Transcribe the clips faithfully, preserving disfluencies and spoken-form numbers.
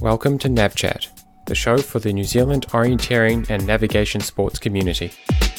Welcome to NavChat, the show for the New Zealand orienteering and navigation sports community.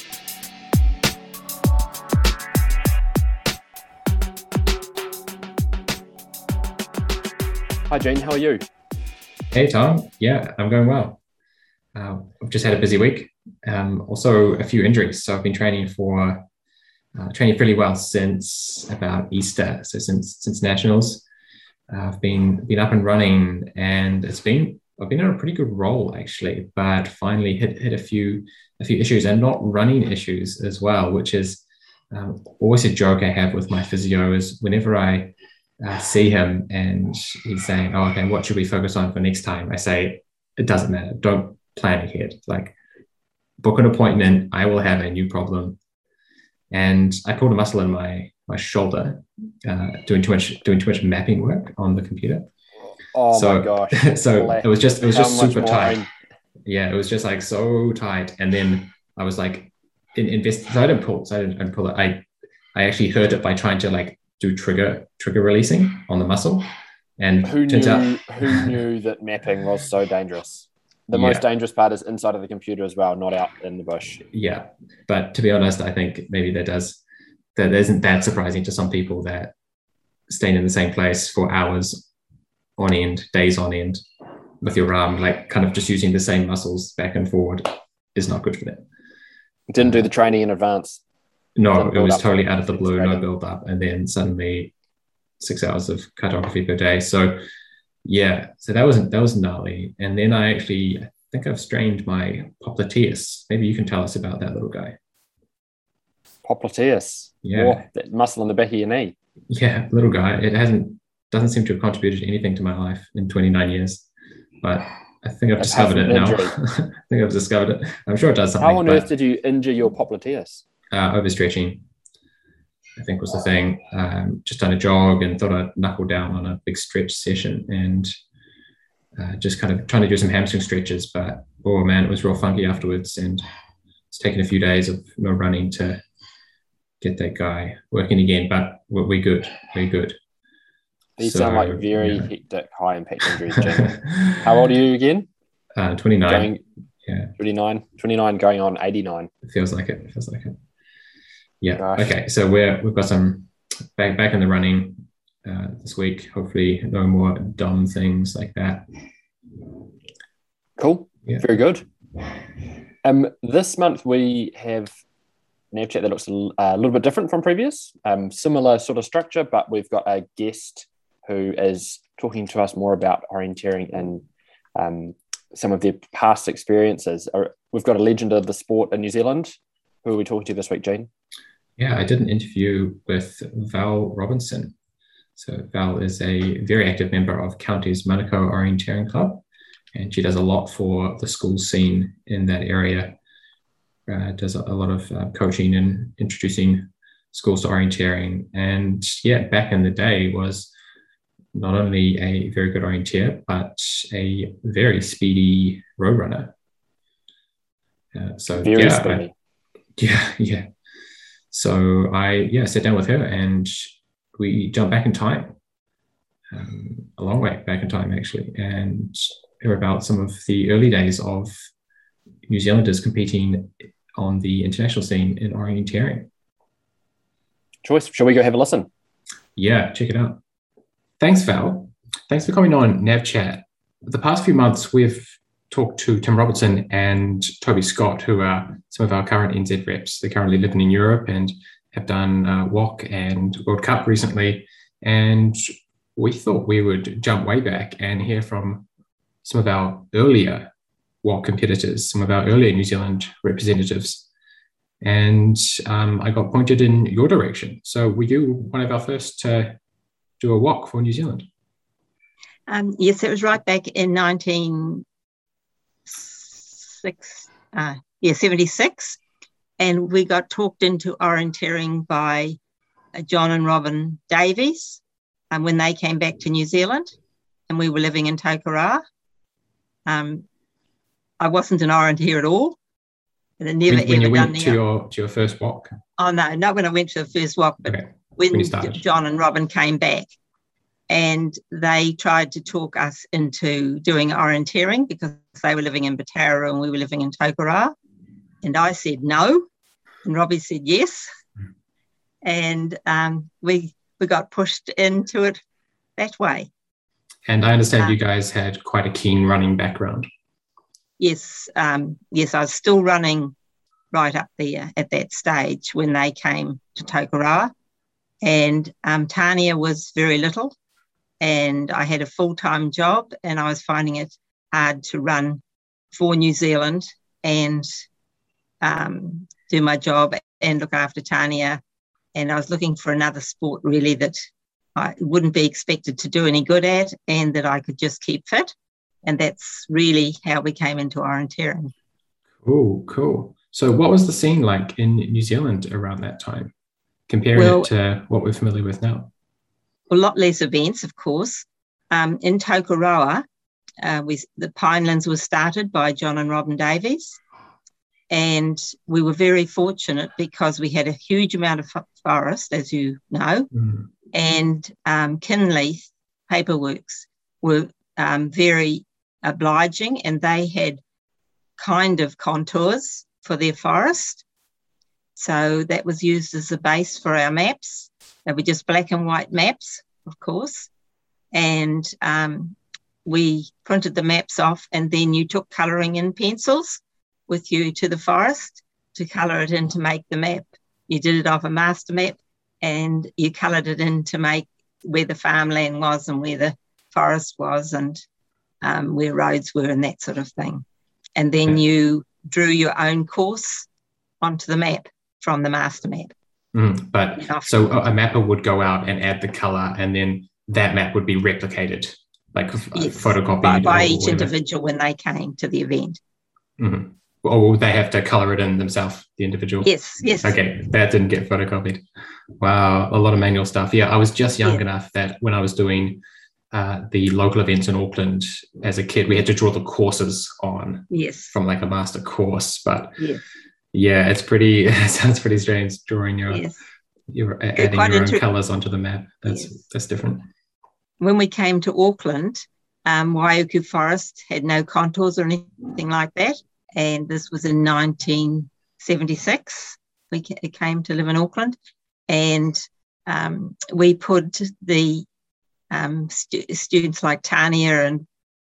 Hi Gene, how are you? Hey Tom, yeah, I'm going well. Uh, I've just had a busy week. Um, also a few injuries, so I've been training for uh, training pretty well since about Easter, so since since nationals. Uh, I've been been up and running, and it's been I've been on a pretty good roll actually, but finally hit hit a few a few issues, and not running issues as well, which is um, always a joke I have with my physio. Is whenever I uh, see him and he's saying, "Oh, okay, what should we focus on for next time?" I say, "It doesn't matter. Don't plan ahead. Like, book an appointment. I will have a new problem." And I pulled a muscle in my my shoulder, uh, doing too much doing too much mapping work on the computer. Oh so, my gosh! So it was just it was How just super much tight. more? Yeah, it was just like so tight. And then I was like, in, invest. So I didn't pull. So I didn't, I didn't pull it. I I actually hurt it by trying to like do trigger trigger releasing on the muscle. And Who turns knew? out, Who knew that mapping was so dangerous? The Yeah. most dangerous part is inside of the computer as well, not out in the bush. Yeah, but to be honest, I think maybe that does that isn't that surprising to some people that staying in the same place for hours on end, days on end, with your arm, like kind of just using the same muscles back and forward, is not good for them. Didn't do the training in advance. No, Didn't it build was up totally to out of the blue, no training. build up, and then suddenly six hours of cartography per day. So yeah, so that was that was gnarly. And then I actually I think I've strained my popliteus. Maybe you can tell us about that little guy. Popliteus. Yeah. Oh, that muscle in the back of your knee. Yeah, little guy. It hasn't doesn't seem to have contributed anything to my life in twenty-nine years, but I think I've Apart discovered from it now. injury. I think I've discovered it. I'm sure it does something. How on but, earth did you injure your popliteus? uh, overstretching, I think, was the thing. Um, just done a jog and thought I'd knuckle down on a big stretch session and uh, just kind of trying to do some hamstring stretches. But oh man, it was real funky afterwards, and it's taken a few days of no running to get that guy working again. But we're, we're good. We're good. These So, sound like very yeah. hectic, high impact injuries. Jane. How old are you again? uh, twenty-nine. Going Yeah, twenty-nine, twenty-nine going on eighty-nine. it feels like it. It feels like it. Yeah. Gosh. Okay. So we're we've got some back back in the running uh, this week. Hopefully, no more dumb things like that. Cool. Yeah. Very good. Um, this month we have NavChat that looks a l- a little bit different from previous. Um, similar sort of structure, but we've got a guest who is talking to us more about orienteering and um, some of their past experiences. Uh, We've got a legend of the sport in New Zealand. Who are we talking to this week, Gene? Yeah, I did an interview with Val Robinson. So Val is a very active member of County's Manukau Orienteering Club, and she does a lot for the school scene in that area. Uh, does a, a lot of uh, coaching and introducing schools to orienteering. And yeah, back in the day was not only a very good orienteer, but a very speedy road runner. Uh, so Very yeah, I- speedy. yeah, yeah. So I yeah sat down with her and we jumped back in time, um, a long way back in time actually, and hear about some of the early days of New Zealanders competing on the international scene in orienteering. Choice. Shall we go have a listen? Yeah, check it out. Thanks, Val. Thanks for coming on NavChat. The past few months, we've talked to Tim Robertson and Toby Scott, who are some of our current N Z reps. They're currently living in Europe and have done uh, W O C and World Cup recently. And we thought we would jump way back and hear from some of our earlier W O C competitors, some of our earlier New Zealand representatives. And um, I got pointed in your direction. So were you one of our first to do a W O C for New Zealand? Um, yes, it was right back in nineteen six, uh, yeah, seventy-six. And we got talked into orienteering by uh, John and Robin Davies um, when they came back to New Zealand and we were living in Tokoroa. Um, I wasn't an orienteer at all. And I never when, when ever you done went the... to your to your first W O C? Oh, no, not when I went to the first W O C, but Okay. when, When you started. John and Robin came back. and they tried to talk us into doing orienteering because they were living in Batara and we were living in Tokoroa. And I said no, and Robbie said yes. And um, we we got pushed into it that way. And I understand um, you guys had quite a keen running background. Yes, um, yes, I was still running right up there at that stage when they came to Tokoroa. And um, Tania was very little, and I had a full-time job, and I was finding it hard to run for New Zealand and um, do my job and look after Tania. And I was looking for another sport really that I wouldn't be expected to do any good at and that I could just keep fit. And that's really how we came into orienteering. Oh, cool. So what was the scene like in New Zealand around that time, comparing well, it to what we're familiar with now? A lot less events, of course. Um, in Tokoroa, uh, we, the Pinelands was started by John and Robin Davies. And we were very fortunate because we had a huge amount of forest, as you know, mm. and um, Kinleith Paperworks were um, very obliging, and they had kind of contours for their forest. So that was used as a base for our maps. They were just black and white maps, of course. And um, we printed the maps off, and then you took colouring in pencils with you to the forest to colour it in to make the map. You did it off a master map, and you coloured it in to make where the farmland was and where the forest was and um, where roads were and that sort of thing. And then you drew your own course onto the map from the master map. Mm, but so a mapper would go out and add the colour, and then that map would be replicated, like yes, photocopied by, by each whatever. individual when they came to the event. Mm-hmm. Or would they have to colour it in themselves, the individual? Yes, yes. Okay, that didn't get photocopied. Wow, a lot of manual stuff. Yeah, I was just young yeah. enough that when I was doing uh, the local events in Auckland as a kid, we had to draw the courses on yes. from like a master course. But yes. yeah, it's pretty, it sounds pretty strange drawing your, yes. your adding your own colours onto the map. That's, yes. that's different. When we came to Auckland, um, Waiuku Forest had no contours or anything like that. And this was in nineteen seventy-six. We came to live in Auckland, and um, we put the um, stu- students like Tania and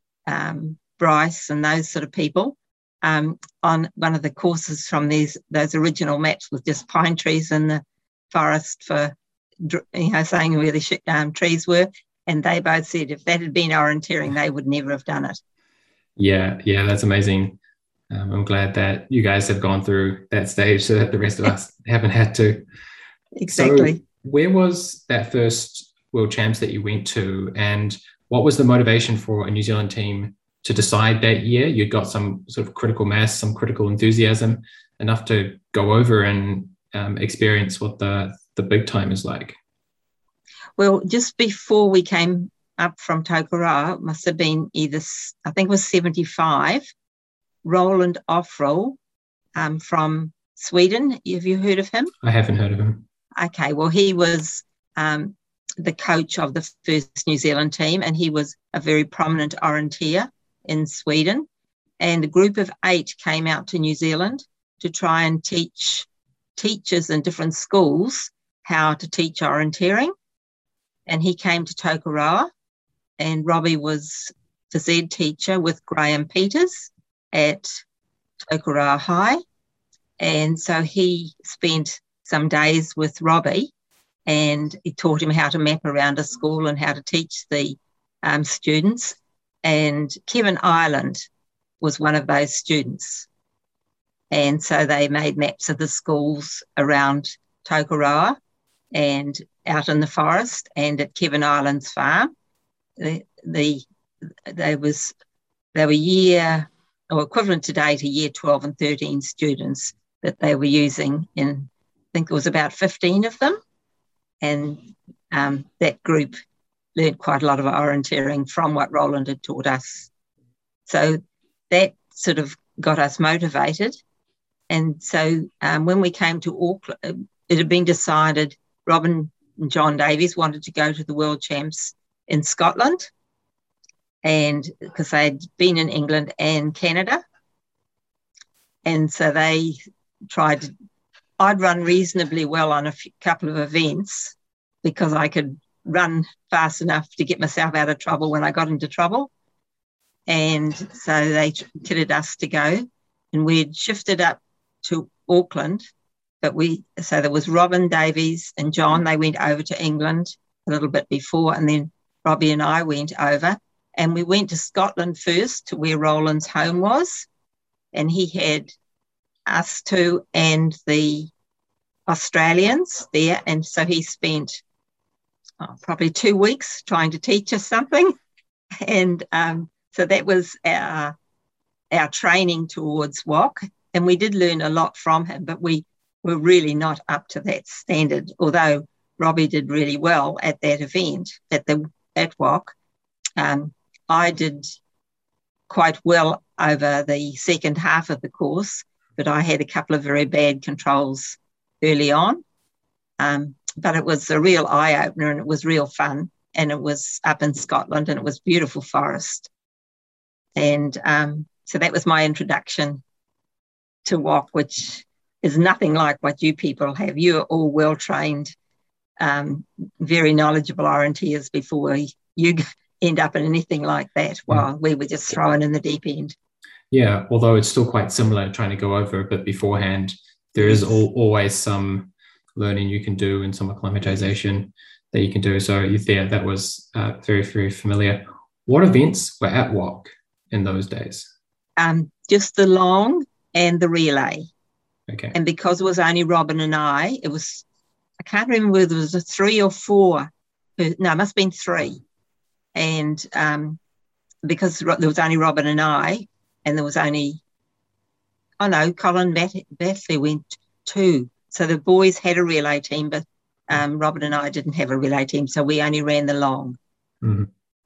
um, Bryce and those sort of people um, on one of the courses from these those original maps with just pine trees in the forest for, you know, saying where the sh- um, trees were. And they both said if that had been orienteering, they would never have done it. Yeah, yeah, that's amazing. Um, I'm glad that you guys have gone through that stage so that the rest of us haven't had to. Exactly. So where was that first World Champs that you went to, and what was the motivation for a New Zealand team to decide that year? You'd got some sort of critical mass, some critical enthusiasm, enough to go over and um, experience what the, the big time is like. Well, just before we came up from Tokoroa, it must have been either, I think it was seventy-five, Roland Offroll um, from Sweden. Have you heard of him? I haven't heard of him. Okay, well, he was um, the coach of the first New Zealand team, and he was a very prominent orienteer in Sweden. And a group of eight came out to New Zealand to try and teach teachers in different schools how to teach orienteering. And he came to Tokoroa, and Robbie was the Z teacher with Graham Peters at Tokoroa High. And so he spent some days with Robbie, and he taught him how to map around a school and how to teach the um, students. And Kevin Ireland was one of those students. And so they made maps of the schools around Tokoroa and out in the forest and at Kevin Ireland's farm. The, the they was they were year or equivalent today to year twelve and thirteen students that they were using in, I think it was about fifteen of them. And um, that group learned quite a lot of orienteering from what Roland had taught us. So that sort of got us motivated. And so um, when we came to Auckland, it had been decided Robin and John Davies wanted to go to the World Champs in Scotland, and because they'd been in England and Canada. And so they tried to, I'd run reasonably well on a few, couple of events because I could run fast enough to get myself out of trouble when I got into trouble. And so they kitted us to go, and we'd shifted up to Auckland. But we, so there was Robin Davies and John, they went over to England a little bit before, and then Robbie and I went over, and we went to Scotland first to where Roland's home was, and he had us two and the Australians there, and so he spent oh, probably two weeks trying to teach us something, and um, so that was our, our training towards W O C, and we did learn a lot from him, but we were really not up to that standard, although Robbie did really well at that event, at the at W O C. Um, I did quite well over the second half of the course, but I had a couple of very bad controls early on. Um, but it was a real eye-opener, and it was real fun, and it was up in Scotland, and it was beautiful forest. And um, so that was my introduction to W O C, which is nothing like what you people have. You're all well-trained, um, very knowledgeable orienteers before you end up in anything like that, while we were just thrown in the deep end. Yeah, although it's still quite similar, trying to go over a bit beforehand, there is all, always some learning you can do and some acclimatization that you can do. So yeah, that was uh, very, very familiar. What events were at W O C in those days? Um, just the long and the relay. Okay. And because it was only Robin and I, it was, I can't remember whether it was a three or four. No, it must have been three. And um, because there was only Robin and I, and there was only, oh no, Colin Batley went two. So the boys had a relay team, but um, Robin and I didn't have a relay team, so we only ran the long. Mm-hmm.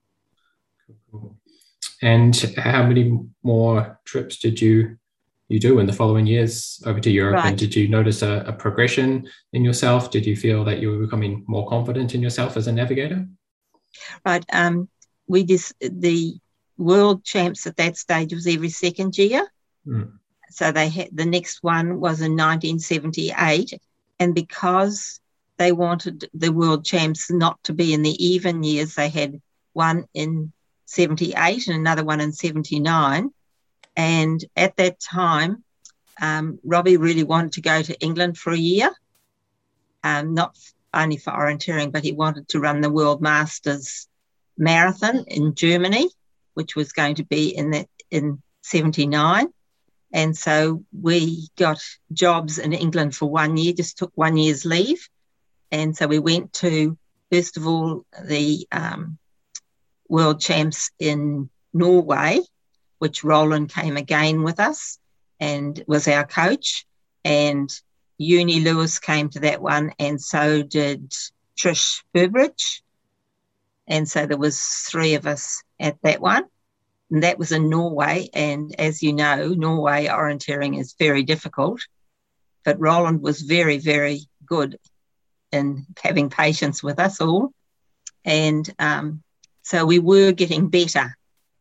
Cool. And how many more trips did you you do in the following years over to Europe? Right. And did you notice a, a progression in yourself? Did you feel that you were becoming more confident in yourself as a navigator? Right. Um, we just, the world champs at that stage was every second year. Mm. So they had, the next one was in nineteen seventy-eight. And because they wanted the world champs not to be in the even years, they had one in seventy-eight and another one in seventy-nine. And at that time, um, Robbie really wanted to go to England for a year, um, not only for orienteering, but he wanted to run the World Masters Marathon in Germany, which was going to be in the, in seventy-nine. And so we got jobs in England for one year, just took one year's leave. And so we went to, first of all, the um, World Champs in Norway, which Roland came again with us and was our coach. And Uni Lewis came to that one, and so did Trish Burbridge. And so there was three of us at that one. And that was in Norway. And as you know, Norway orienteering is very difficult. But Roland was very, very good in having patience with us all. And um, so we were getting better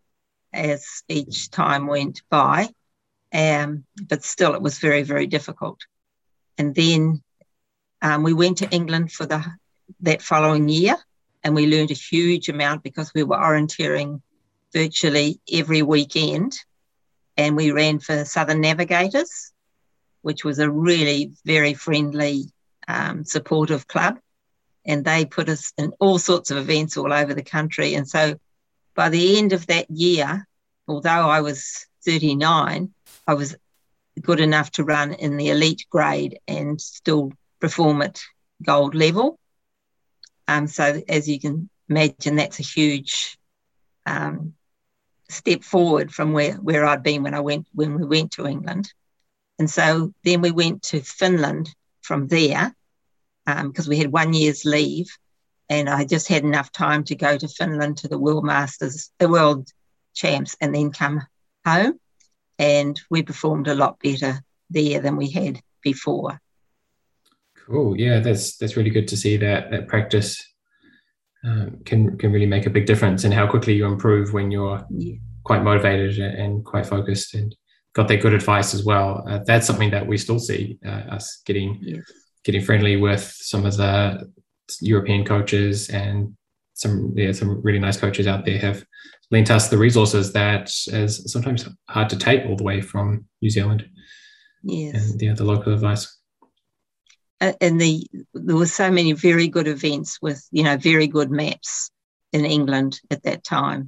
as each time went by. Um, but still, it was very, very difficult. And then um, we went to England for the that following year, and we learned a huge amount because we were orienteering virtually every weekend. And we ran for Southern Navigators, which was a really very friendly, um, supportive club. And they put us in all sorts of events all over the country. And so by the end of that year, although I was thirty-nine, I was good enough to run in the elite grade and still perform at gold level. Um, so as you can imagine, that's a huge um, step forward from where, where I'd been when I went when we went to England. And so then we went to Finland from there because um, we had one year's leave, and I just had enough time to go to Finland to the World Masters, the World Champs, and then come home. And we performed a lot better there than we had before. Cool. Yeah, that's that's really good to see that that practice um, can can really make a big difference in how quickly you improve when you're Yeah. quite motivated and quite focused and got that good advice as well. Uh, that's something that we still see uh, us getting Yes. getting friendly with some of the European coaches, and some yeah some really nice coaches out there have lent us the resources that is sometimes hard to take all the way from New Zealand. Yes. And yeah, the local advice. Uh, and the there were so many very good events with, you know, very good maps in England at that time.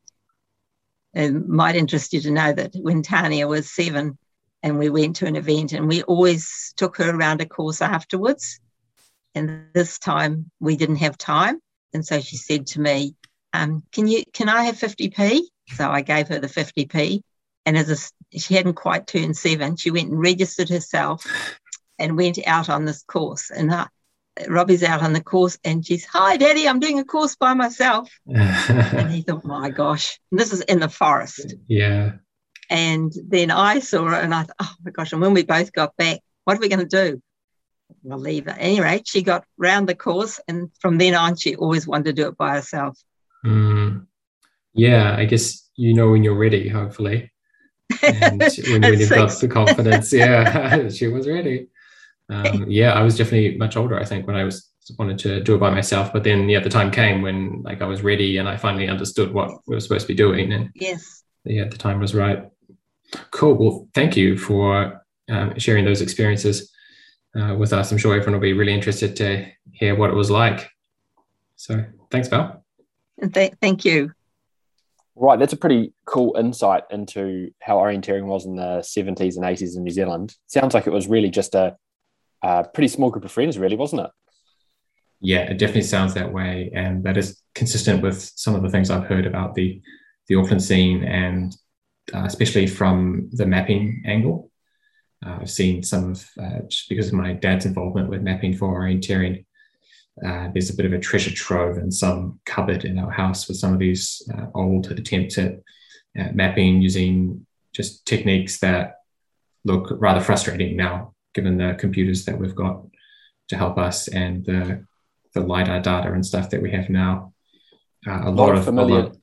It might interest you to know that when Tania was seven and we went to an event, and we always took her around a course afterwards. And this time we didn't have time. And so she said to me, um, can you, can I have fifty p? So I gave her the fifty p. And as a, she hadn't quite turned seven, she went and registered herself and went out on this course. And uh, Robbie's out on the course, and she's, hi, Daddy, I'm doing a course by myself. And he thought, my gosh, and this is in the forest. Yeah. And then I saw her, and I thought, oh, my gosh. And when we both got back, what are we going to do? We'll leave her. At any rate, she got round the course, and from then on, she always wanted to do it by herself. Mm. Yeah, I guess you know when you're ready, hopefully. And when, when you've got the confidence, yeah, she was ready. Um, yeah, I was definitely much older, I think, when I was wanted to do it by myself. But then, yeah, the time came when like I was ready and I finally understood what we were supposed to be doing. And yes, yeah, the time was right. Cool. Well, thank you for um, sharing those experiences uh, with us. I'm sure everyone will be really interested to hear what it was like. So thanks, Val. Th- thank you. Right, that's a pretty cool insight into how orienteering was in the seventies and eighties in New Zealand. Sounds like it was really just a, a pretty small group of friends, really, wasn't it? Yeah, it definitely sounds that way. And that is consistent with some of the things I've heard about the, the Auckland scene, and uh, especially from the mapping angle. Uh, I've seen some of, uh, just because of my dad's involvement with mapping for orienteering, Uh, there's a bit of a treasure trove in some cupboard in our house with some of these uh, old attempts at uh, mapping using just techniques that look rather frustrating now, given the computers that we've got to help us and the, the LiDAR data and stuff that we have now. Uh, a, a lot, lot of familiar, a lot,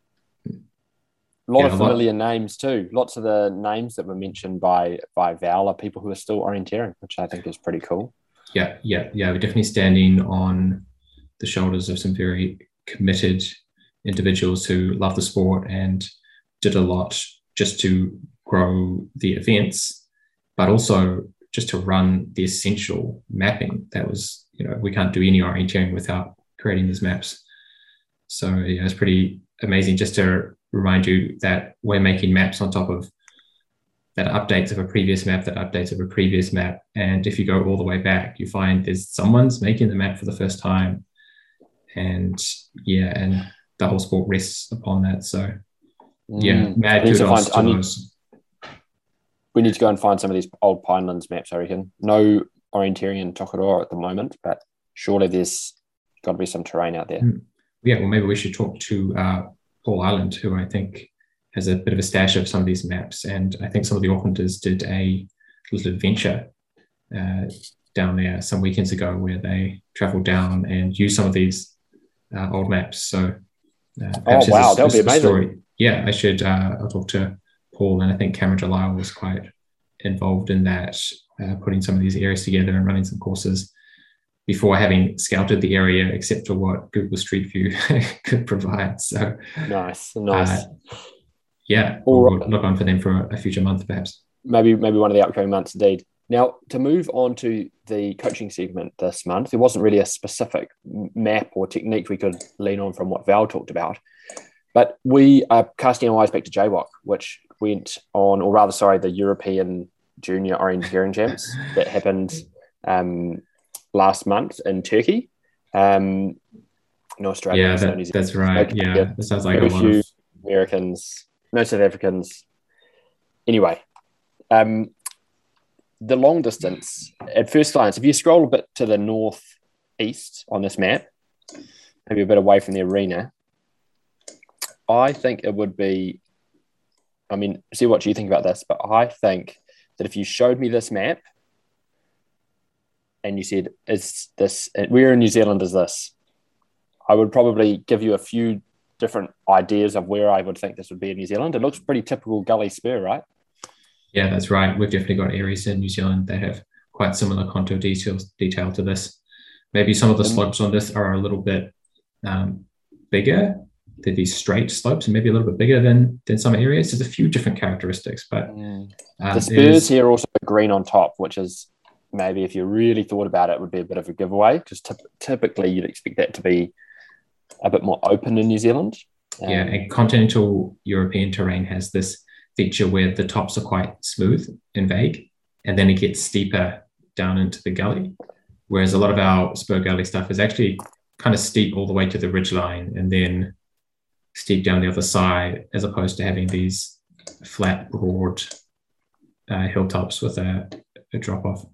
a lot yeah, of familiar lot, names too. Lots of the names that were mentioned by by Val are people who are still orienteering, which I think is pretty cool. Yeah, yeah, yeah. We're definitely standing on the shoulders of some very committed individuals who love the sport and did a lot just to grow the events, but also just to run the essential mapping. That was, you know, we can't do any orienteering without creating these maps. So yeah, it's pretty amazing just to remind you that we're making maps on top of that updates of a previous map, that updates of a previous map. And if you go all the way back, you find there's someone's making the map for the first time. And yeah, and the whole sport rests upon that. So yeah, mm. mad kudos to, find, to need, those. We need to go and find some of these old Pinelands maps, I reckon. No orienteering in Tokoroa at the moment, but surely there's got to be some terrain out there. Mm. Yeah, well, maybe we should talk to uh, Paul Island, who I think has a bit of a stash of some of these maps. And I think some of the Aucklanders did a little adventure uh, down there some weekends ago where they traveled down and used some of these uh, old maps. So uh, oh, wow, that would be amazing. Story. Yeah, I should, uh, I'll talk to Paul, and I think Cameron Delisle was quite involved in that, uh, putting some of these areas together and running some courses before having scouted the area, except for what Google Street View could provide. So nice, nice. Uh, Yeah, we'll right. look on for them for a future month, perhaps. Maybe maybe one of the upcoming months, indeed. Now, to move on to the coaching segment this month, there wasn't really a specific map or technique we could lean on from what Val talked about. But we are casting our eyes back to J W O C, which went on, or rather, sorry, the European Junior Orienteering Champs that happened um, last month in Turkey. Um, in Australia. Yeah, that, that's right. Okay, yeah, that sounds like a lot few of... Americans, no South Africans. Anyway, um, the long distance, at first glance, if you scroll a bit to the northeast on this map, maybe a bit away from the arena, I think it would be, I mean, see what you think about this, but I think that if you showed me this map and you said, is this, where in New Zealand is this? I would probably give you a few different ideas of where I would think this would be in New Zealand. It looks pretty typical gully spur, right? Yeah, that's right. We've definitely got areas in New Zealand that have quite similar contour details detail to this. Maybe some of the slopes on this are a little bit um, bigger. They're these straight slopes and maybe a little bit bigger than than some areas. There's a few different characteristics, but mm. um, the spurs here also green on top, which is maybe if you really thought about it, would be a bit of a giveaway because t- typically you'd expect that to be a bit more open in New Zealand. Um, yeah, and continental European terrain has this feature where the tops are quite smooth and vague, and then it gets steeper down into the gully. Whereas a lot of our spur gully stuff is actually kind of steep all the way to the ridgeline and then steep down the other side, as opposed to having these flat, broad uh, hilltops with a, a drop-off.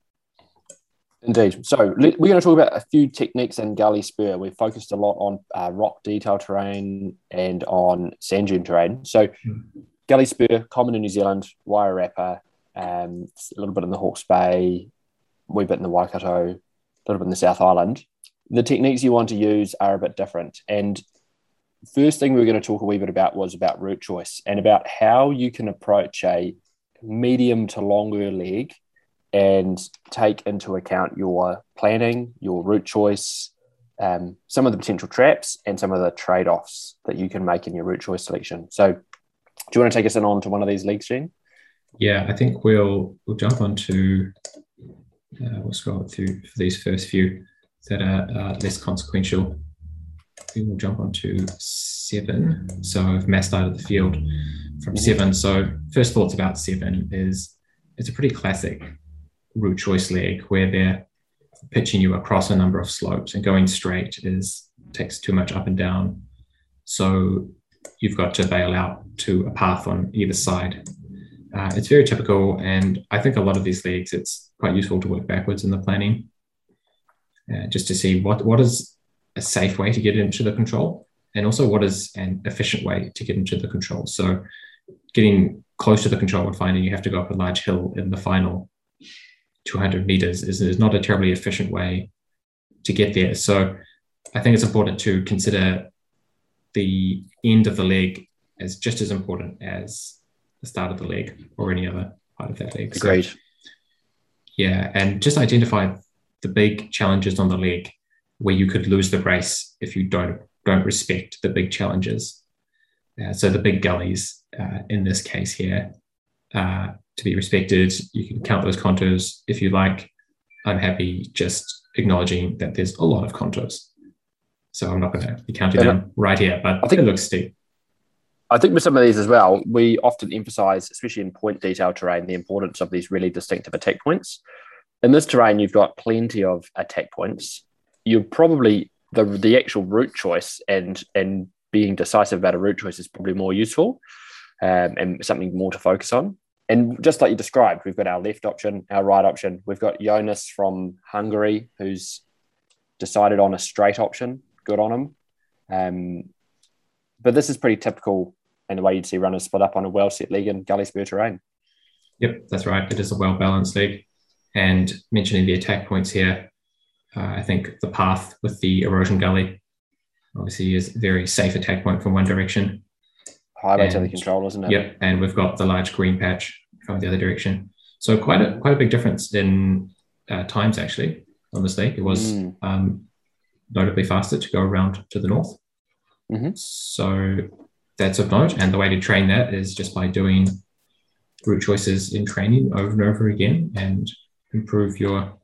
Indeed. So we're going to talk about a few techniques in gully spur. We've focused a lot on uh, rock detail terrain and on sand dune terrain. So mm. gully spur, common in New Zealand, Wairarapa, um, a little bit in the Hawke's Bay, a wee bit in the Waikato, a little bit in the South Island. The techniques you want to use are a bit different. And first thing we were going to talk a wee bit about was about route choice and about how you can approach a medium to longer leg and take into account your planning, your route choice, um, some of the potential traps and some of the trade-offs that you can make in your route choice selection. So do you want to take us in on to one of these leagues, Gene? Yeah, I think we'll we'll jump onto, uh, we'll scroll through for these first few that are uh, less consequential. We will jump onto seven. So I've massed out of the field from seven. So first thoughts about seven is it's a pretty classic route choice leg where they're pitching you across a number of slopes, and going straight is takes too much up and down. So you've got to bail out to a path on either side. Uh, it's very typical, and I think a lot of these legs, it's quite useful to work backwards in the planning, uh, just to see what what is a safe way to get into the control, and also what is an efficient way to get into the control. So getting close to the control and finding you have to go up a large hill in the final two hundred meters is, is not a terribly efficient way to get there. So I think it's important to consider the end of the leg as just as important as the start of the leg or any other part of that leg. Agreed. So, yeah, and just identify the big challenges on the leg where you could lose the race if you don't don't respect the big challenges. Uh, so the big gullies uh, in this case here, uh, to be respected. You can count those contours if you like. I'm happy just acknowledging that there's a lot of contours. So I'm not going to be counting and them right here, but I think it looks steep. I think with some of these as well, we often emphasize, especially in point detail terrain, the importance of these really distinctive attack points. In this terrain, you've got plenty of attack points. You're probably, the, the actual route choice and, and being decisive about a route choice is probably more useful um, and something more to focus on. And just like you described, we've got our left option, our right option. We've got Jonas from Hungary, who's decided on a straight option. Good on him. Um, but this is pretty typical in the way you'd see runners split up on a well-set leg in gully spur terrain. Yep, that's right. It is a well-balanced leg. And mentioning the attack points here, uh, I think the path with the erosion gully obviously is a very safe attack point from one direction. Highway to the control, isn't it? Yep, and we've got the large green patch from the other direction. So quite a quite a big difference in uh, times actually on this leg. It was mm. um, notably faster to go around to the north. Mm-hmm. So that's of note. And the way to train that is just by doing route choices in training over and over again and improve your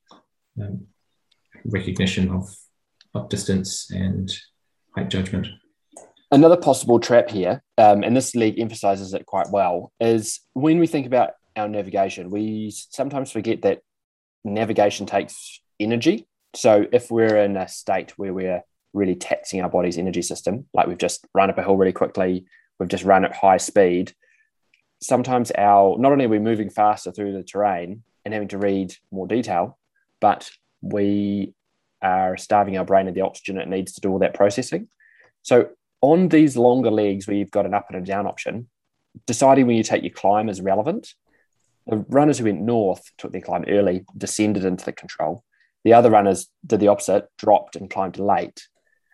um, recognition of, of distance and height judgment. Another possible trap here, um, and this league emphasizes it quite well, is when we think about our navigation, we sometimes forget that navigation takes energy. So if we're in a state where we're really taxing our body's energy system, like we've just run up a hill really quickly, we've just run at high speed, sometimes our not only are we moving faster through the terrain and having to read more detail, but we are starving our brain of the oxygen it needs to do all that processing. So on these longer legs where you've got an up and a down option, deciding when you take your climb is relevant. The runners who went north took their climb early, descended into the control. The other runners did the opposite, dropped and climbed late.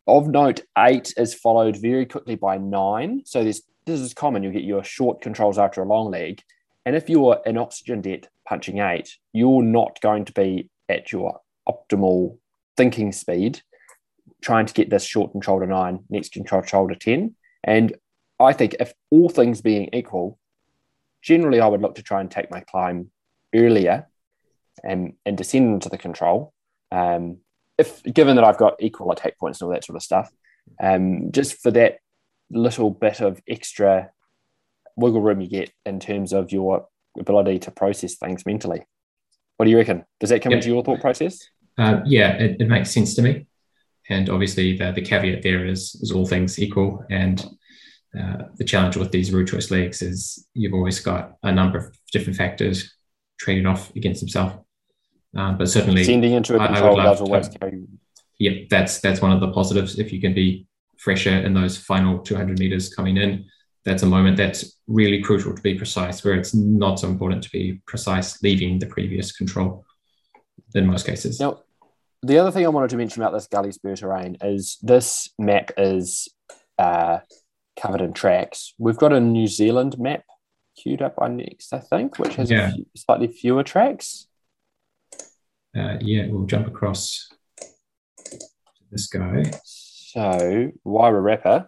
Of note, eight is followed very quickly by nine. So this this is common. You get your short controls after a long leg. And if you're in oxygen debt punching eight, you're not going to be at your optimal thinking speed trying to get this short control to nine, next control to ten. And I think if all things being equal, generally I would look to try and take my climb earlier and, and descend into the control. Um, if given that I've got equal attack points and all that sort of stuff, um, just for that little bit of extra wiggle room you get in terms of your ability to process things mentally. What do you reckon? Does that come yeah. into your thought process? Uh, yeah, it, it makes sense to me. And obviously the, the caveat there is, is all things equal. And uh, the challenge with these route choice legs is you've always got a number of different factors trading off against themselves. Um, but certainly sending into a I, control I does to, always carry. Yeah, that's that's one of the positives. If you can be fresher in those final two hundred meters coming in, that's a moment that's really crucial to be precise, where it's not so important to be precise leaving the previous control in most cases. Now, the other thing I wanted to mention about this gully spur terrain is this map is uh, covered in tracks. We've got a New Zealand map queued up on next, I think, which has yeah. a few, slightly fewer tracks. Uh, yeah, we'll jump across to this guy. So, Wairarapa.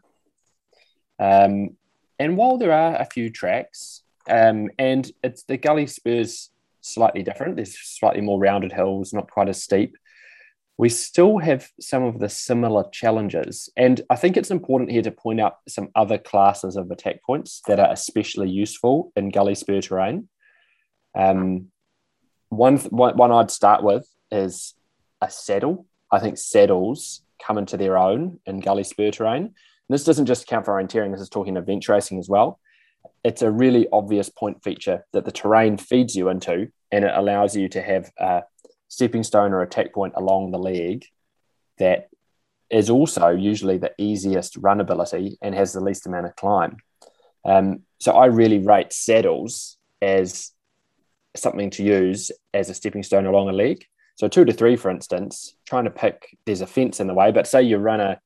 Um, and while there are a few tracks, um, and it's the gully spur's slightly different, there's slightly more rounded hills, not quite as steep, we still have some of the similar challenges. And I think it's important here to point out some other classes of attack points that are especially useful in gully spur terrain. Um, one, one, one I'd start with is a saddle. I think saddles come into their own in gully spur terrain. And this doesn't just count for orienteering, this is talking event racing as well. It's a really obvious point feature that the terrain feeds you into, and it allows you to have a stepping stone or attack point along the leg that is also usually the easiest run ability and has the least amount of climb. Um, so I really rate saddles as something to use as a stepping stone along a leg. So two to three, for instance, trying to pick, there's a fence in the way, but say you run a,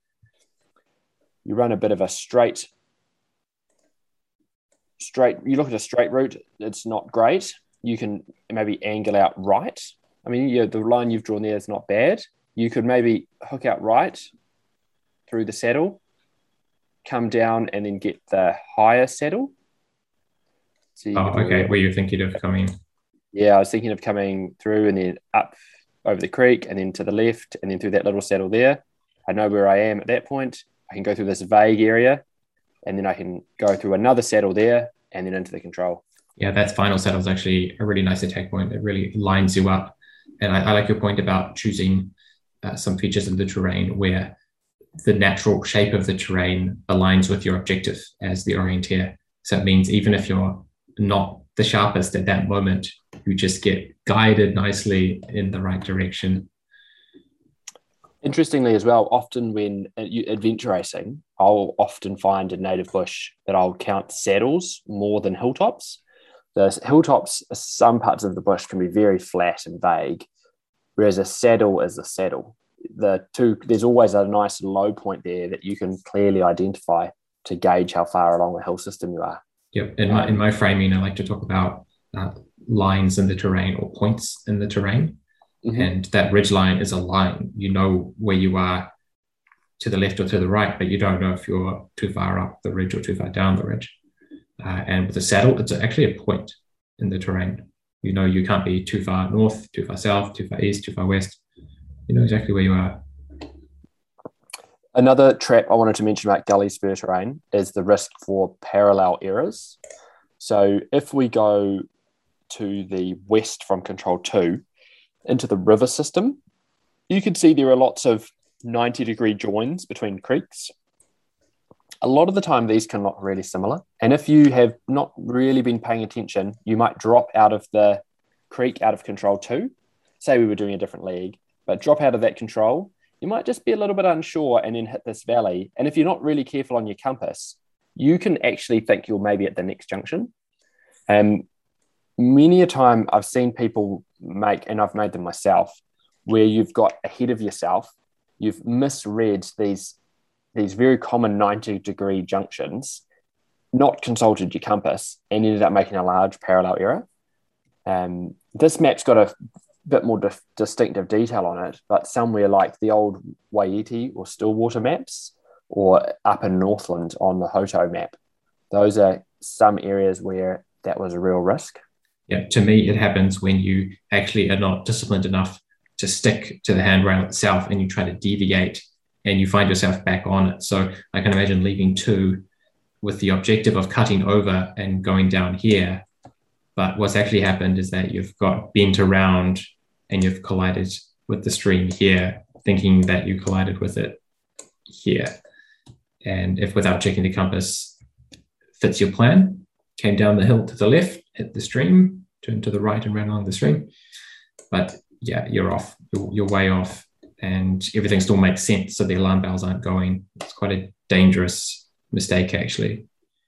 you run a bit of a straight, straight, you look at a straight route, it's not great. You can maybe angle out right. I mean, yeah, the line you've drawn there is not bad. You could maybe hook out right through the saddle, come down and then get the higher saddle. So oh, okay. Were you thinking of coming? Yeah, I was thinking of coming through and then up over the creek and then to the left and then through that little saddle there. I know where I am at that point. I can go through this vague area and then I can go through another saddle there and then into the control. Yeah, that final saddle is actually a really nice attack point. It really lines you up. And I, I like your point about choosing uh, some features of the terrain where the natural shape of the terrain aligns with your objective as the orienteer. So it means even if you're not the sharpest at that moment, you just get guided nicely in the right direction. Interestingly as well, often when you adventure racing, I'll often find in native bush that I'll count saddles more than hilltops. The hilltops, some parts of the bush can be very flat and vague, whereas a saddle is a saddle. The two, there's always a nice low point there that you can clearly identify to gauge how far along the hill system you are. Yep. In my, in my framing, I like to talk about uh, lines in the terrain or points in the terrain. Mm-hmm. And that ridge line is a line. You know where you are to the left or to the right, but you don't know if you're too far up the ridge or too far down the ridge. Uh, and with a saddle, it's actually a point in the terrain. You know you can't be too far north, too far south, too far east, too far west. You know exactly where you are. Another trap I wanted to mention about gully spur terrain is the risk for parallel errors. So if we go to the west from control two into the river system, you can see there are lots of ninety degree joins between creeks. A lot of the time, these can look really similar. And if you have not really been paying attention, you might drop out of the creek, out of control two. Say we were doing a different leg, but drop out of that control. You might just be a little bit unsure and then hit this valley. And if you're not really careful on your compass, you can actually think you're maybe at the next junction. And many a time I've seen people make, and I've made them myself, where you've got ahead of yourself you've misread these these very common ninety degree junctions, not consulted your compass, and ended up making a large parallel error. Um, this map's got a bit more dif- distinctive detail on it, but somewhere like the old Waiiti or Stillwater maps, or up in Northland on the Hoto map, those are some areas where that was a real risk. Yeah, to me, it happens when you actually are not disciplined enough to stick to the handrail itself and you try to deviate and you find yourself back on it. So I can imagine leaving two with the objective of cutting over and going down here. But what's actually happened is that you've got bent around and you've collided with the stream here, thinking that you collided with it here. And if without checking the compass fits your plan, came down the hill to the left, hit the stream, turned to the right and ran along the stream. But yeah, you're off, you're, you're way off, and everything still makes sense. So the alarm bells aren't going. It's quite a dangerous mistake, actually.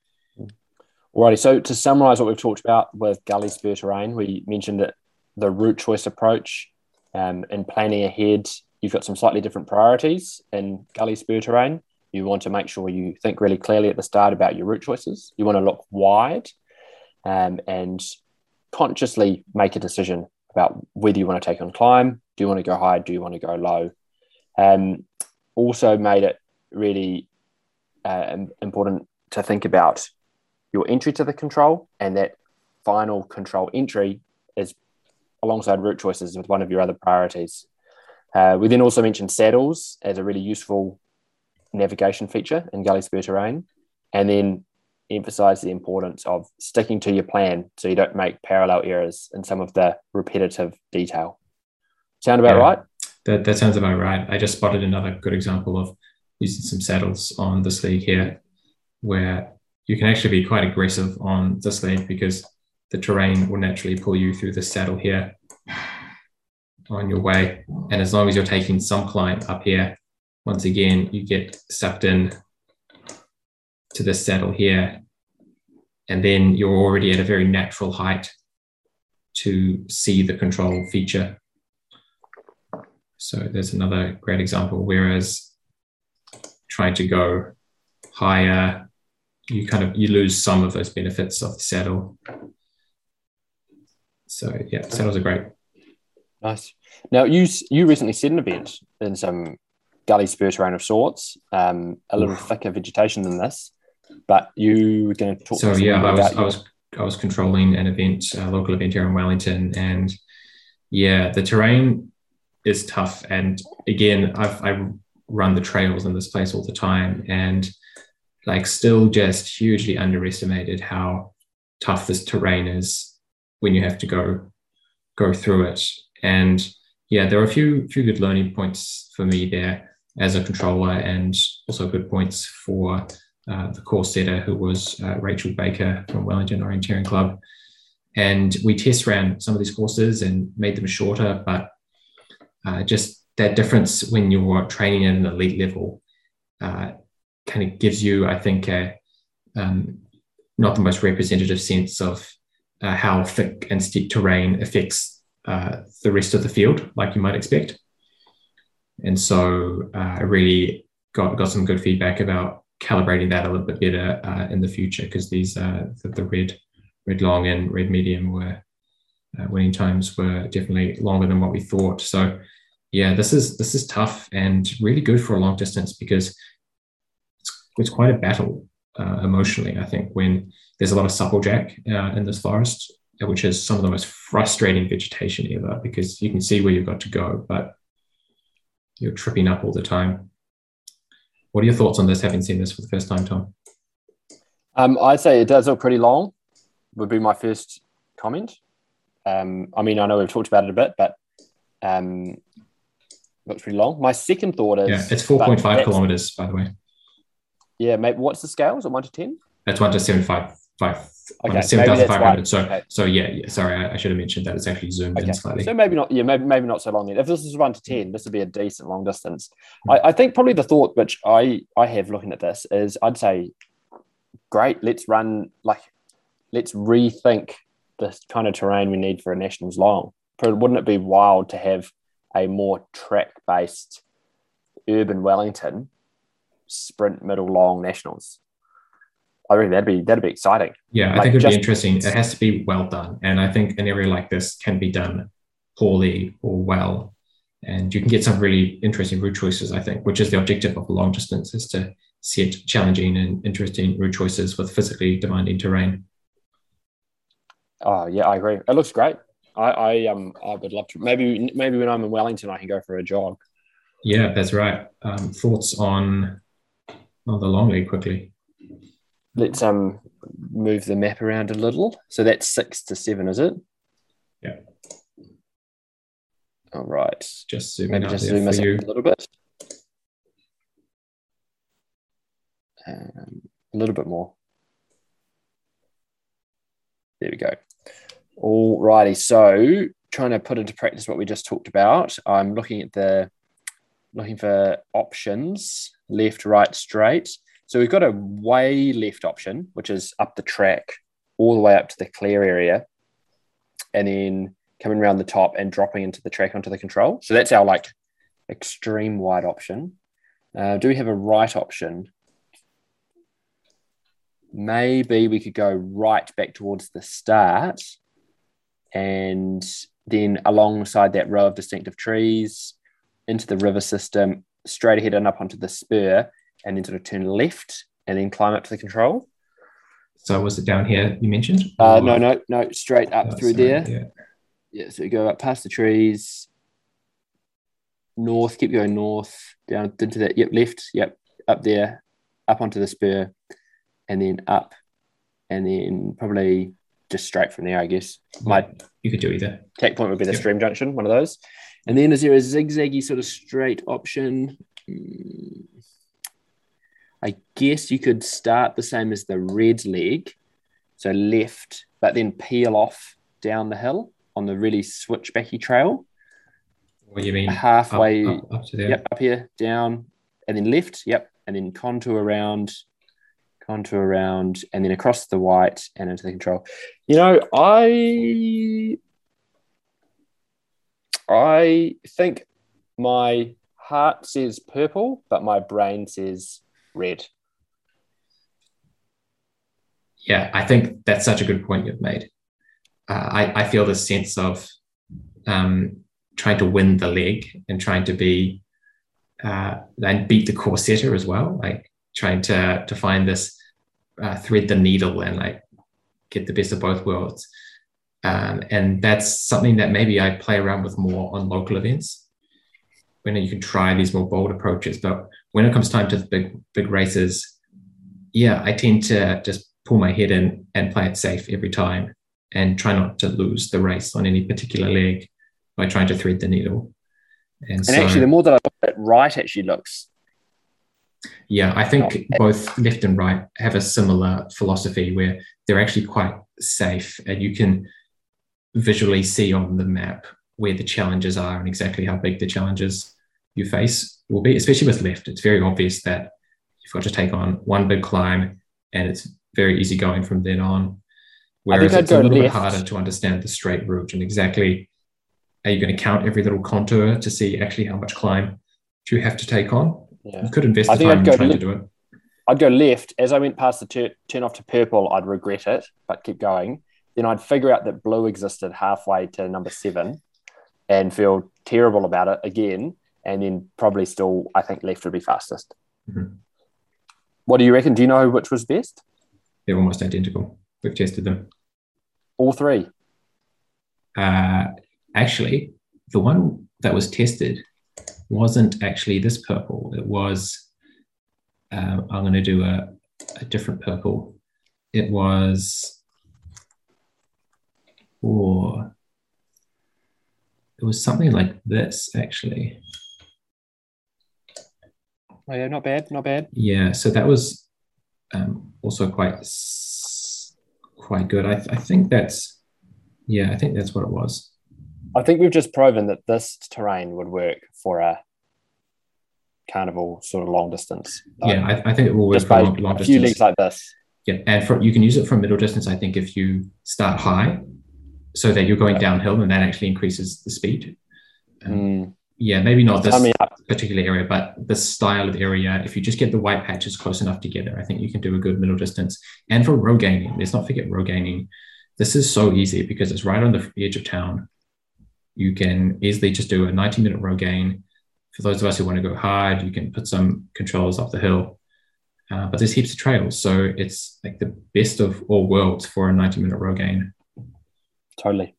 Alrighty, so to summarise what we've talked about with gully spur terrain, we mentioned that the route choice approach um, and planning ahead, you've got some slightly different priorities in gully spur terrain. You want to make sure you think really clearly at the start about your route choices. You want to look wide um, and consciously make a decision about whether you want to take on climb. Do you want to go high? Do you want to go low? Um, also made it really uh, important to think about your entry to the control, and that final control entry is alongside route choices with one of your other priorities. Uh, we then also mentioned saddles as a really useful navigation feature in gully spur terrain, and then emphasize the importance of sticking to your plan so you don't make parallel errors in some of the repetitive detail. Sound about yeah, right? That, that sounds about right. I just spotted another good example of using some saddles on this league here, where you can actually be quite aggressive on this league because the terrain will naturally pull you through the saddle here on your way. And as long as you're taking some climb up here, once again, you get sucked in to the saddle here, and then you're already at a very natural height to see the control feature. So there's another great example, whereas trying to go higher, you kind of, you lose some of those benefits of the saddle. So yeah, saddles are great. Nice. Now, you you recently set an event in some gully spur terrain of sorts, um, a little Oof. thicker vegetation than this, but you were going to talk. So to yeah, I was about I was I was controlling an event, a local event here in Wellington, and yeah, the terrain is tough. And again, I've I run the trails in this place all the time, and like still just hugely underestimated how tough this terrain is when you have to go go through it. And yeah, there are a few few good learning points for me there as a controller, and also good points for uh, the course setter, who was uh, Rachel Baker from Wellington Orienteering Club. And we test ran some of these courses and made them shorter, but uh, just that difference when you're training at an elite level uh, kind of gives you, I think, a, um, not the most representative sense of uh, how thick and steep terrain affects uh, the rest of the field, like you might expect. And so uh, I really got, got some good feedback about calibrating that a little bit better uh, in the future, because these uh, the, the red red long and red medium were uh, winning times were definitely longer than what we thought. So yeah, this is this is tough and really good for a long distance, because it's, it's quite a battle uh, emotionally, I think, when there's a lot of supplejack uh, in this forest, which is some of the most frustrating vegetation ever, because you can see where you've got to go, but you're tripping up all the time. What are your thoughts on this, having seen this for the first time, Tom? Um, I'd say it does look pretty long, would be my first comment. Um, I mean, I know we've talked about it a bit, but um, looks pretty long. My second thought is... Yeah, it's four point five kilometres, by the way. Yeah, maybe, what's the scale? Is it one to ten? That's one to seventy-five. Five, okay, seven thousand five hundred. So, okay. so yeah, yeah. Sorry, I, I should have mentioned that it's actually zoomed okay. in slightly. So maybe not. Yeah, maybe maybe not so long then. If this is one to ten, this would be a decent long distance. Mm. I, I think probably the thought which I I have looking at this is, I'd say, great. Let's run like, let's rethink the kind of terrain we need for a nationals long. Wouldn't it be wild to have a more track based urban Wellington sprint middle long nationals. I reckon that'd be that'd be exciting. Yeah, I like think it'd just, be interesting. It has to be well done, and I think an area like this can be done poorly or well, and you can get some really interesting route choices. I think, which is the objective of a long distance, is to set challenging and interesting route choices with physically demanding terrain. Oh yeah, I agree. It looks great. I, I um I would love to. Maybe maybe when I'm in Wellington, I can go for a jog. Yeah, that's right. Um, thoughts on on the long lead quickly? Let's um move the map around a little. So that's six to seven, is it? Yeah. All right. Just zoom maybe out just there zoom for us you. a little bit. Um, a little bit more. There we go. All righty. So trying to put into practice what we just talked about. I'm looking at the looking for options, left, right, straight. So we've got a way left option, which is up the track, all the way up to the clear area, and then coming around the top and dropping into the track onto the control. So that's our like extreme wide option. Uh, do we have a right option? Maybe we could go right back towards the start and then alongside that row of distinctive trees into the river system, straight ahead and up onto the spur, and then sort of turn left and then climb up to the control. So was it down here you mentioned? Uh, no, no, no, straight up Oh, through sorry, there. Yeah. Yeah, so we go up past the trees, north, keep going north, down into that, yep, left, yep, up there, up onto the spur, and then up, and then probably just straight from there, I guess. My You could do either. tack point would be the Yep. stream junction, one of those. And then is there a zigzaggy sort of straight option? Hmm. I guess you could start the same as the red leg, so left, but then peel off down the hill on the really switchbacky trail. What do you mean? Halfway, Up, up, up to there. yep, up here, down, and then left, yep, and then contour around, contour around, and then across the white and into the control. You know, I, I think my heart says purple, but my brain says red. Yeah, I think that's such a good point you've made. Uh, I, I feel this sense of um, trying to win the leg and trying to be uh, and beat the core setter as well, like trying to to find this uh, thread the needle and like get the best of both worlds. Um, and that's something that maybe I play around with more on local events, when you can try these more bold approaches. But when it comes time to the big big races, yeah, I tend to just pull my head in and play it safe every time and try not to lose the race on any particular leg by trying to thread the needle. And, And so, actually, the more that I look at it, right actually looks. yeah, I think both left and right have a similar philosophy where they're actually quite safe, and you can visually see on the map where the challenges are and exactly how big the challenges you face will be, especially with left. It's very obvious that you've got to take on one big climb and it's very easzy going from then on. Whereas it's a little bit harder to understand the straight route and exactly, are you going to count every little contour to see actually how much climb do you have to take on? Yeah. You could invest I the think time I'd in go trying li- to do it. I'd go left. As I went past the tur- turn off to purple, I'd regret it, but keep going. Then I'd figure out that blue existed halfway to number seven and feel terrible about it again. And then probably still, I think left would be fastest. Mm-hmm. What do you reckon? Do you know which was best? They're almost identical. We've tested them. All three? Uh, actually, the one that was tested wasn't actually this purple. It was, uh, I'm going to do a, a different purple. It was, or it was something like this, actually. Oh yeah, not bad, not bad. Yeah, so that was um, also quite quite good. I, I think that's, yeah, I think that's what it was. I think we've just proven that this terrain would work for a carnival sort of long distance. Like, yeah, I, I think it will work just for by long, long a distance. few leagues like this. Yeah, and for, you can use it for middle distance, I think, if you start high so that you're going downhill, and that actually increases the speed. Um, mm. Yeah, maybe not this Sign me up. particular area, but the style of area, if you just get the white patches close enough together, I think you can do a good middle distance. And for row gaining, let's not forget row gaining. This is so easy because it's right on the edge of town. You can easily just do a ninety minute row gain. For those of us who want to go hard, you can put some controls up the hill. Uh, but there's heaps of trails. So it's like the best of all worlds for a ninety minute row gain. Totally.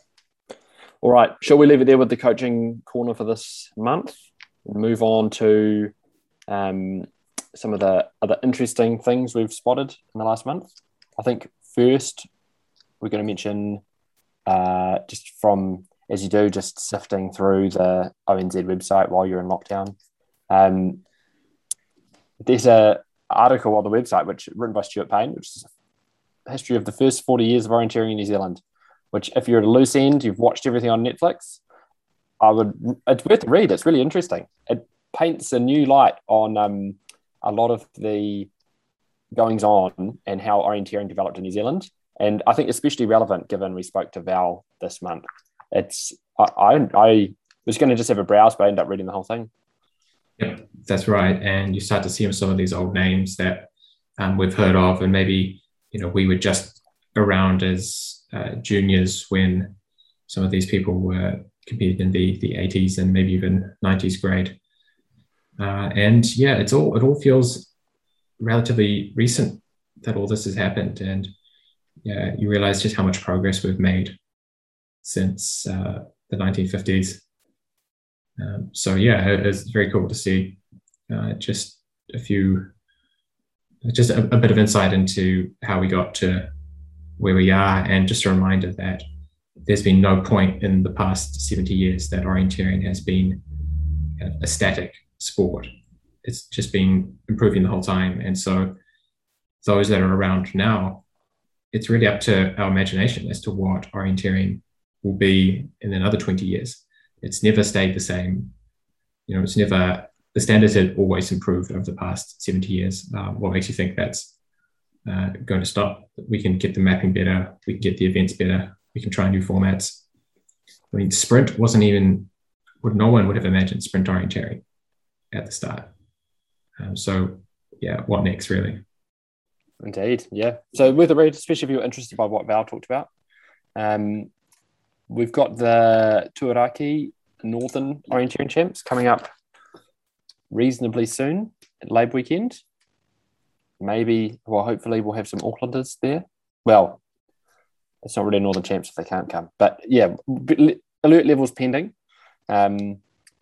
All right. Shall we leave it there with the coaching corner for this month and move on to um, some of the other interesting things we've spotted in the last month? I think first we're going to mention uh, just from, as you do, just sifting through the O N Z website while you're in lockdown. Um, there's a article on the website which written by Stuart Payne, which is a history of the first forty years of orienteering in New Zealand, which if you're at a loose end, you've watched everything on Netflix, I would, it's worth a read. It's really interesting. It paints a new light on um, a lot of the goings on and how orienteering developed in New Zealand. And I think especially relevant given we spoke to Val this month. It's, I, I, I was going to just have a browse, but I ended up reading the whole thing. Yep, that's right. And you start to see some of these old names that um, we've heard of, and maybe, you know, we were just around as uh, juniors when some of these people were competing in the, the eighties and maybe even nineties grade. Uh, and yeah, it's all, it all feels relatively recent that all this has happened. And yeah, you realize just how much progress we've made since uh, the nineteen fifties. Um, so yeah, it, it's very cool to see uh, just a few, just a, a bit of insight into how we got to where we are, and just a reminder that there's been no point in the past seventy years that orienteering has been a static sport. It's just been improving the whole time. And so those that are around now, it's really up to our imagination as to what orienteering will be in another twenty years. It's never stayed the same. You know, it's never, the standards have always improved over the past seventy years. Uh, what makes you think that's uh, going to stop? We can get the mapping better. We can get the events better. We can try new formats. I mean, sprint wasn't even, what no one would have imagined sprint orienteering at the start. Um, so yeah, what next really? Indeed, yeah. So with the read, especially if you're interested by what Val talked about, um, we've got the Tuaraki Northern Orienteering Champs coming up reasonably soon at Labour Weekend. Maybe, well, hopefully we'll have some Aucklanders there. Well, it's not really Northern Champs if they can't come. But yeah, alert levels pending. Um,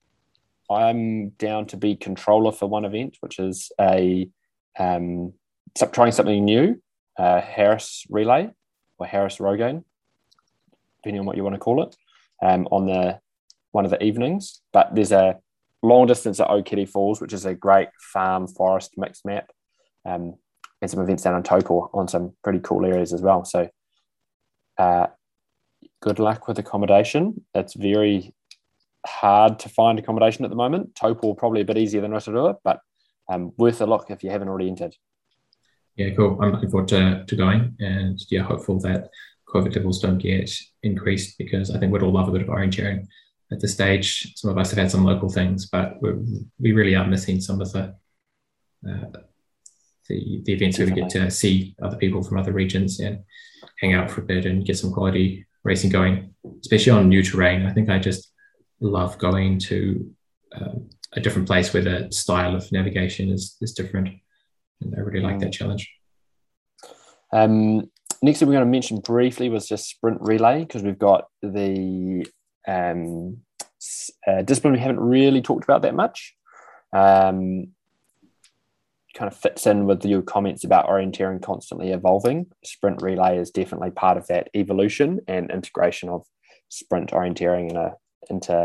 I'm down to be controller for one event, which is a um, trying something new, uh, Harris Relay or Harris Rogaine, depending on what you want to call it, um, on the one of the evenings. But there's a long distance at O'Kitty Falls, which is a great farm forest mixed map, um, and some events down in Taupo on some pretty cool areas as well. So uh, good luck with accommodation. It's very hard to find accommodation at the moment. Taupo probably a bit easier than Rotorua, but um, worth a look if you haven't already entered. Yeah, cool. I'm looking forward to, to going, and yeah, hopeful that COVID levels don't get increased, because I think we'd all love a bit of orienteering at this stage. Some of us have had some local things, but we're, we really are missing some of the uh, the, the events Definitely. Where we get to see other people from other regions and hang out for a bit and get some quality racing going, especially on new terrain. I think I just love going to uh, a different place where the style of navigation is, is different. And I really like that challenge. Um, next thing we're going to mention briefly was just sprint relay, because we've got the um, uh, discipline we haven't really talked about that much. Um, kind of fits in with your comments about orienteering constantly evolving. Sprint relay is definitely part of that evolution and integration of sprint orienteering in a, into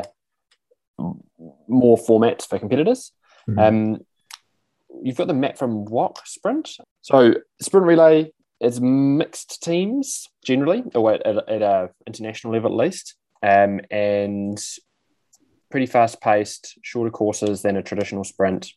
more formats for competitors. Mm-hmm. Um, you've got the map from W O C Sprint. So sprint relay is mixed teams generally, or at, at, at a international level at least, um, and pretty fast-paced, shorter courses than a traditional sprint.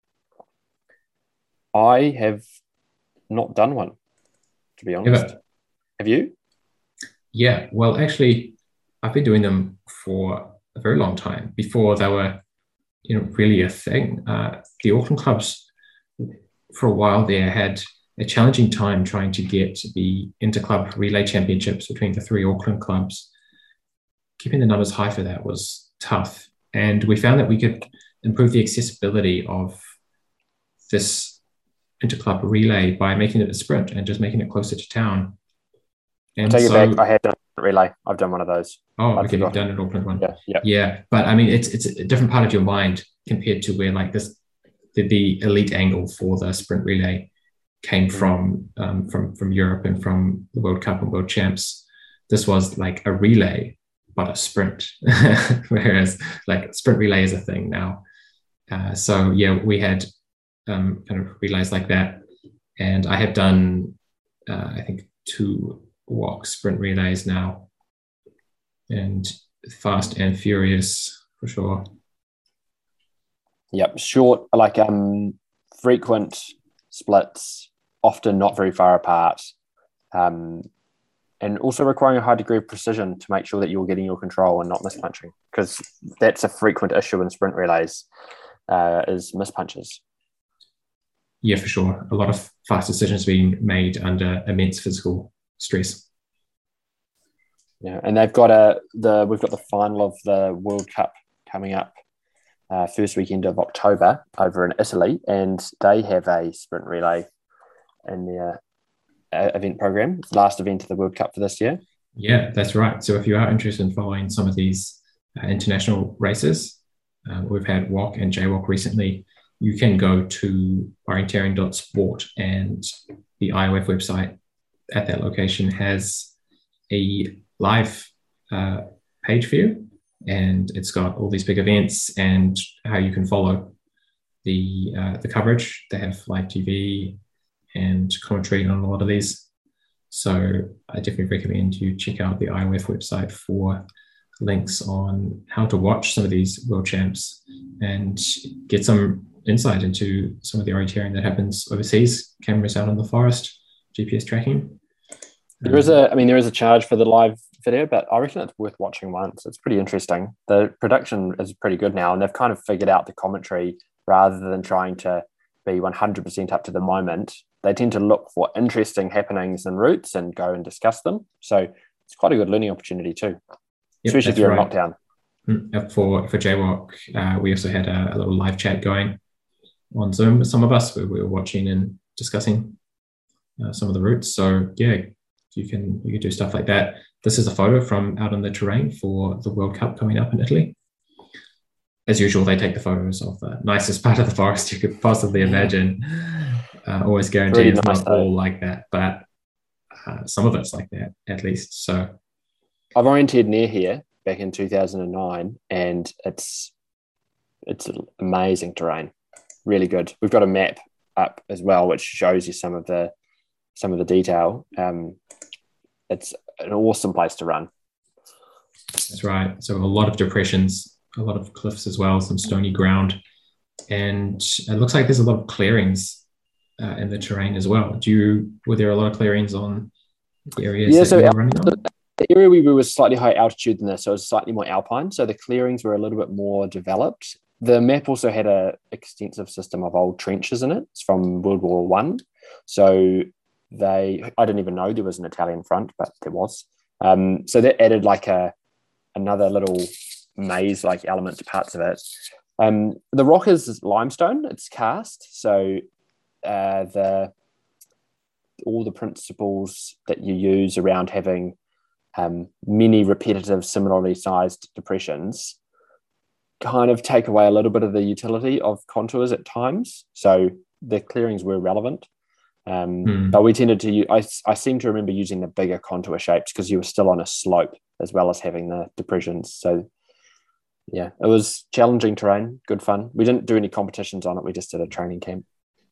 I have not done one, to be honest. Ever. Have you? Yeah, well, actually, I've been doing them for a very long time before they were, you know, really a thing. Uh, the Auckland clubs, for a while there, had a challenging time trying to get the interclub relay championships between the three Auckland clubs. Keeping the numbers high for that was tough. And we found that we could improve the accessibility of this interclub relay by making it a sprint and just making it closer to town. And I'll take so, it back. I have done a relay. I've done one of those. Oh, I've okay, you've forgotten. done an Auckland one. Yeah, yeah. Yeah, but I mean, it's it's a different part of your mind compared to where like this, the, the elite angle for the sprint relay came from um, from from Europe and from the World Cup and World Champs. This was like a relay, but a sprint, whereas like sprint relay is a thing now. Uh, so yeah, we had um, kind of relays like that, and I have done uh, I think two walk sprint relays now, and fast and furious for sure. Yep, short, like um, frequent splits, often not very far apart, um, and also requiring a high degree of precision to make sure that you're getting your control and not mispunching, because that's a frequent issue in sprint relays, uh, is mispunches. Yeah, for sure. A lot of fast decisions being made under immense physical stress. Yeah, and they've got a the we've got the final of the World Cup coming up uh, first weekend of October over in Italy, and they have a sprint relay in their uh, event program. Last event of the World Cup for this year. Yeah, that's right. So if you are interested in following some of these uh, international races, uh, we've had W O C and J W O C recently. You can go to orienteering dot sport, and the I O F website at that location has a live uh, page for you, and it's got all these big events and how you can follow the uh, the coverage. They have live T V and commentary on a lot of these. So I definitely recommend you check out the I O F website for links on how to watch some of these world champs and get some insight into some of the orienteering that happens overseas, cameras out in the forest, G P S tracking. There is a, I mean, there is a charge for the live video, but I reckon it's worth watching once. It's pretty interesting. The production is pretty good now, and they've kind of figured out the commentary rather than trying to be one hundred percent up to the moment. They tend to look for interesting happenings and routes and go and discuss them. So it's quite a good learning opportunity too, Yep, especially if you're right. in lockdown. For for J W O C, uh, we also had a, a little live chat going on Zoom with some of us where we were watching and discussing uh, some of the routes. So yeah, you can you can do stuff like that. This is a photo from out on the terrain for the World Cup coming up in Italy. As usual, they take the photos of the nicest part of the forest you could possibly imagine. Uh, always guarantee Really it's nice, not though. all like that, but uh, some of it's like that at least. So I've orienteered near here back in two thousand nine, and it's it's amazing terrain, really good. We've got a map up as well, which shows you some of the some of the detail. Um, it's an awesome place to run. that's right. So a lot of depressions, a lot of cliffs as well, some stony ground, and it looks like there's a lot of clearings uh, in the terrain as well. Do you were there a lot of clearings on the areas Yeah, that so you our- were running on? The area we were was slightly higher altitude than this, so it was slightly more alpine. So the clearings were a little bit more developed. The map also had a extensive system of old trenches in it. It's from World War One. So they, I didn't even know there was an Italian front, but there was. Um, so that added like a another little maze-like element to parts of it. Um, the rock is limestone. It's cast. So uh, the all the principles that you use around having Um, many repetitive, similarly sized depressions kind of take away a little bit of the utility of contours at times. So the clearings were relevant. Um, Hmm. But we tended to use, I, I seem to remember using the bigger contour shapes because you were still on a slope as well as having the depressions. So yeah, it was challenging terrain, good fun. We didn't do any competitions on it. We just did a training camp.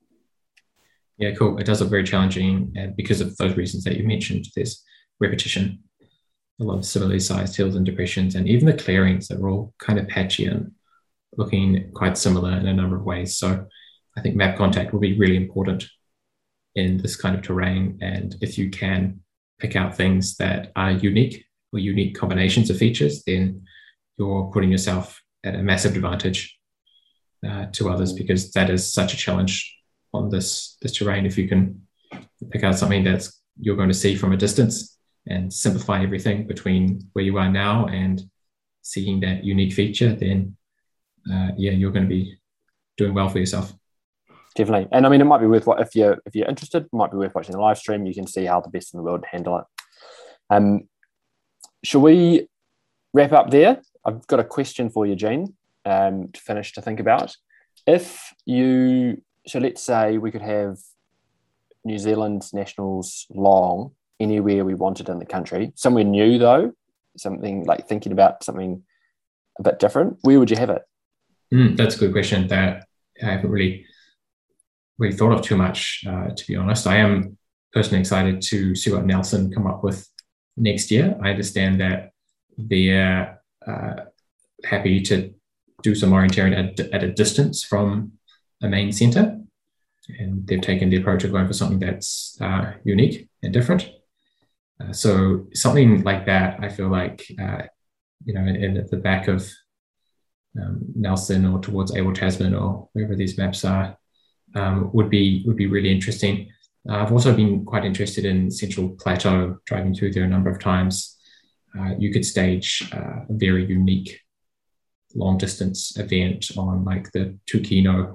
Yeah, cool. It does look very challenging, and because of those reasons that you mentioned, there's repetition, a lot of similarly sized hills and depressions, and even the clearings that are all kind of patchy and looking quite similar in a number of ways. So I think map contact will be really important in this kind of terrain. And if you can pick out things that are unique or unique combinations of features, then you're putting yourself at a massive advantage uh, to others, because that is such a challenge on this this terrain. If you can pick out something that's you're going to see from a distance and simplify everything between where you are now and seeing that unique feature, then uh, yeah, you're going to be doing well for yourself. Definitely. And I mean, it might be worth what if you're if you're interested, it might be worth watching the live stream. You can see how the best in the world handle it. Um, shall we wrap up there? I've got a question for you, Jean, um, to finish to think about. If you, so let's say we could have New Zealand nationals long anywhere we wanted in the country, somewhere new though, something like thinking about something a bit different, where would you have it? Mm, that's a good question that I haven't really really thought of too much, uh, to be honest. I am personally excited to see what Nelson come up with next year. I understand that they're uh, happy to do some orienteering at, at a distance from a main centre, and they've taken the approach of going for something that's uh, unique and different. Uh, so something like that, I feel like, uh, you know, in, in at the back of um, Nelson or towards Abel Tasman or wherever these maps are, um, would be would be really interesting. Uh, I've also been quite interested in Central Plateau, driving through there a number of times. Uh, you could stage uh, a very unique long distance event on like the Tukino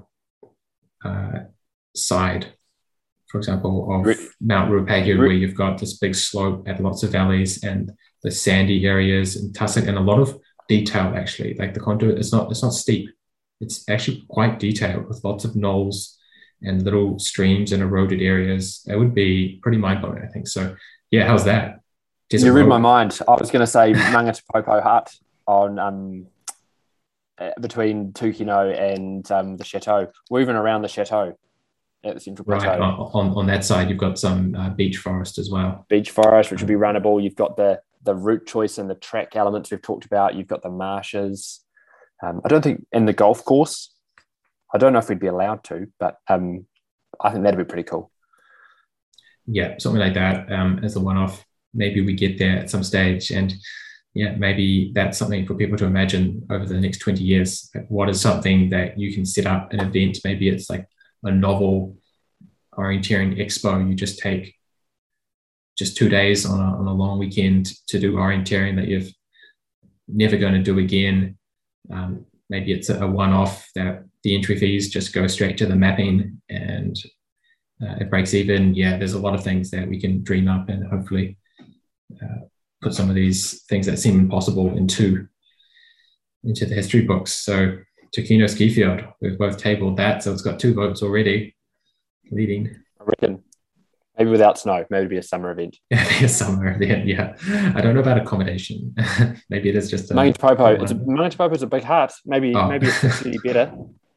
uh, side, for example, of Re- Mount Ruapehu, Re- where you've got this big slope and lots of valleys and the sandy areas and tussock and a lot of detail actually. Like the contour, it's not it's not steep. It's actually quite detailed with lots of knolls and little streams and eroded areas. It would be pretty mind-blowing, I think. So, yeah, how's that? You read my mind. I was going to say Mangatapopo Hut on um, between Tukino and um, the chateau. We're even around the chateau at the Central Plateau. Right, on, on, on that side, you've got some uh, beech forest as well. Beech forest, which would be runnable. You've got the the route choice and the track elements we've talked about. You've got the marshes. Um, I don't think, in the golf course, I don't know if we'd be allowed to, but um, I think that'd be pretty cool. Yeah, something like that um, as a one-off. Maybe we get there at some stage, and yeah, maybe that's something for people to imagine over the next twenty years. What is something that you can set up an event? Maybe it's like a novel orienteering expo. You just take just two days on a, on a long weekend to do orienteering that you're never going to do again. Um, maybe it's a one-off that the entry fees just go straight to the mapping and uh, it breaks even. Yeah, there's a lot of things that we can dream up and hopefully uh, put some of these things that seem impossible into into the history books. So Tukino Ski Field, we've both tabled that, so it's got two votes already leading. I reckon. Maybe without snow. Maybe it'd be a summer event. Yeah, a summer event, yeah. I don't know about accommodation. Maybe it is just a... Mangatapopo. It's a, Mangatapopo is a big hut. Maybe oh. maybe it's actually better.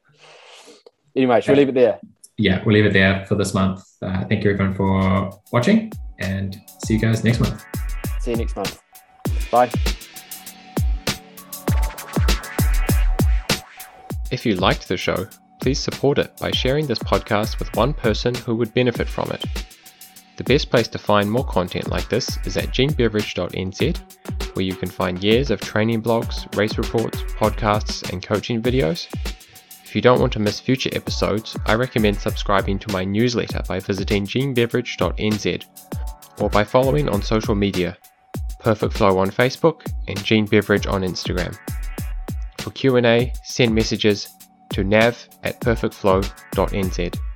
Anyway, should we leave it there? Yeah, we'll leave it there for this month. Uh, thank you everyone for watching, and see you guys next month. See you next month. Bye. If you liked the show, please support it by sharing this podcast with one person who would benefit from it. The best place to find more content like this is at gene beverage dot n z, where you can find years of training blogs, race reports, podcasts, and coaching videos. If you don't want to miss future episodes, I recommend subscribing to my newsletter by visiting gene beverage dot n z or by following on social media, Perfect Flow on Facebook and Gene Beverage on Instagram. For Q and A, send messages to nav at perfect flow dot n z.